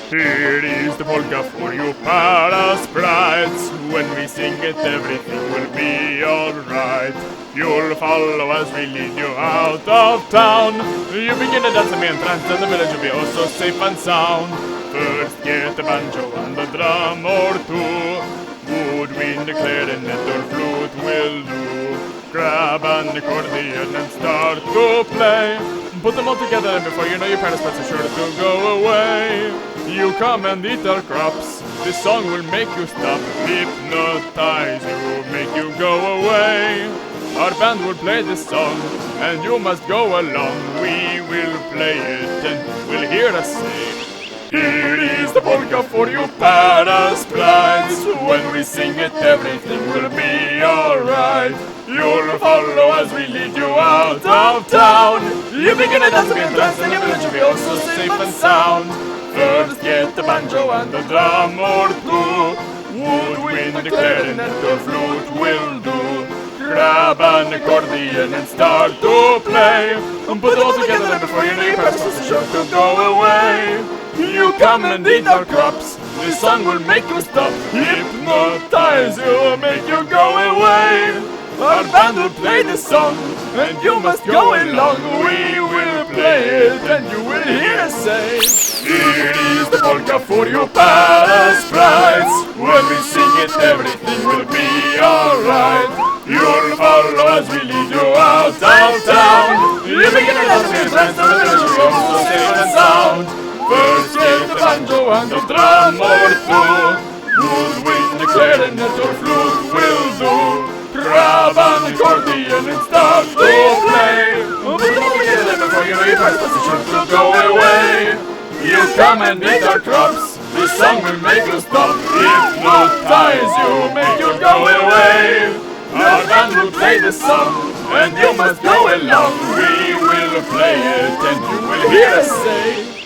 Here is the polka for you para sprites. When we sing it, everything will be alright. You'll follow as we lead you out of town. You begin to dance me and trance, and the village will be oh so safe and sound. First get the banjo and the drum or two. Woodwind, the clarinet or flute will do. Grab an accordion and start to play. Put them all together and before you know your parents' pets are sure to go away. You come and eat our crops. This song will make you stop. Hypnotize you, make you go away. Our band will play this song and you must go along. We will play it and we'll hear us say, here is the polka for you para sprites. When we sing it, everything will be alright. You'll follow as we lead you out of town. You begin to dance and dance and your village will be oh so safe and sound. First get the banjo and the drum or two. Woodwind, the clarinet or flute will do. Grab an accordion and start to play. Put it all together and before you know your parents are sure to go away. You come and eat our crops. This song will make you stop. Hypnotize you, make you go away. Our band will play this song and you must go along. We will play it and you will hear us say, here is the polka for you para sprites. When we sing it, everything will be alright. You'll follow as we lead you out of town. You begin to dance and trance and the village will go so safe and sound. First get the banjo and the drum or two. Woodwind, the clarinet or flute will do. Grab an accordion and start to play. Put them all together before you know your parents' position to go away. You come and eat our crops. This song will make you stop. Hypnotize you, make you go away. Our band will play this song and you must go along. We will play it and you will hear us say,